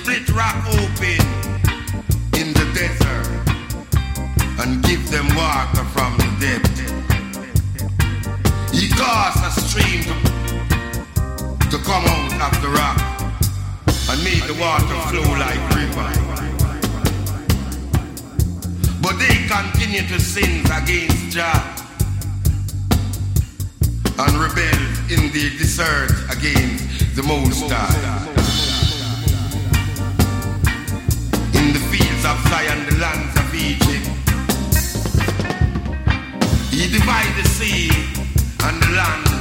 split rock open in the desert and give them water from the depth. He caused a stream to come out of the rock and made the water flow like river. But they continue to sin against Jah and rebel in the desert against the Most High. In the fields of Zion, the lands of Egypt, He divided the sea and the land